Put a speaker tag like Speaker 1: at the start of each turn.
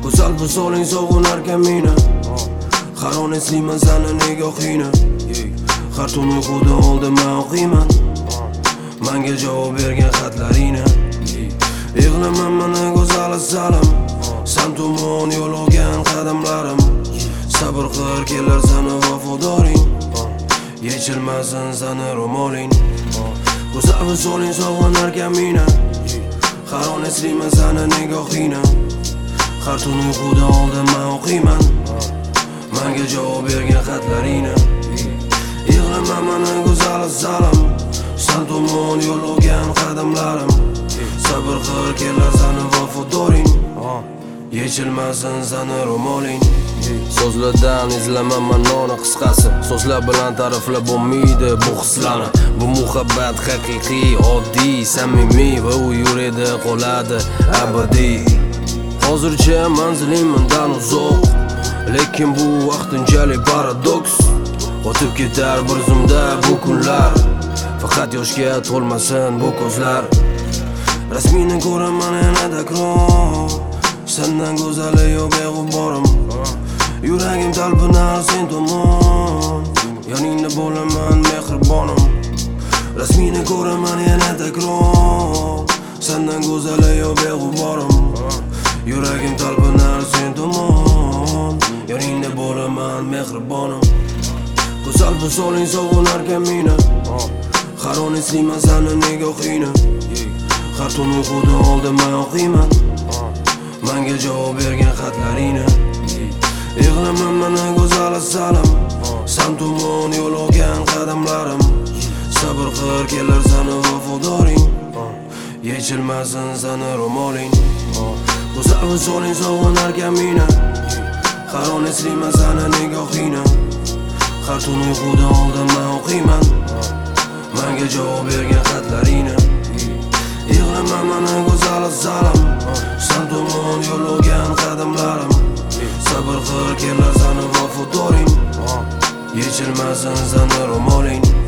Speaker 1: Go'zal visoling sog'inarkan meni. Har on eslayman seni nigohingni. Har tun uyquda oldimdan o'qiyman menga javob bergan xatlaringni. Yig'laman mana go'zal salam, sen tomon yo'l olgan qadamlarim. Sabr qil kelar seni vafodoring, yechilmasin seni ro'moling. Go'zal visoling sog'inarkan meni. Har on eslayman seni nigohingni. Har tun uyquda oldimdan o'qiyman menga javob bergan xatlaringni. Yig'laman mana go'zal salam, sen tomon yo'l olgan qadamlarim. Sabr qil kelar seni vafodoring, yechilmasin seni ro'moling. So'zlardan izlaman ma'noni qisqasi, so'zlar bilan ta'riflab bo'lmaydi bu hislarni. Bu muhabbat haqiqiy, oddiy, samimiy va u yurida qoladi abadiy. Hozircha manzilim mendan uzoq, lekin bu vaqtinchalik paradoks. O'tib ketar bir zumda bu kunlar, faqat yoshga to'lmasin bu ko'zlar. Rasmini ko'raman yana takror, sendan go'zali yo'q beg'uborim. Yuragim talpinar sen tomon, yoningda bo'laman mehribonім. Rasmini ko'raman yana takror, sendan go'zali yo'q beg'uborim. Yuragim talpinar sen tomon, yoningda bo'laman mehribonім. Go'zal visoling sog'inarkan meni. Har on eslayman seni nigohingni. Har tun uyquda oldimdan o'qiyman menga javob bergan xatlaringni. Yig'laman mana go'zal salam, sen tomon yo'l olgan qadamlarim. Sabr qil kelar seni vafodoring, yechilmasin seni ro'moling. Go'zal visoling sog'inarkan meni. Har on eslayman seni nigohingni. Har tun uyquda oldimdan o'qiyman menga javob bergan xatlaringni. Yig'laman mana go'zal salam, sen tomon yo'l olgan qadamlarim. Sabr qil kelar seni vafodoring, yechilmasin seni ro'moling.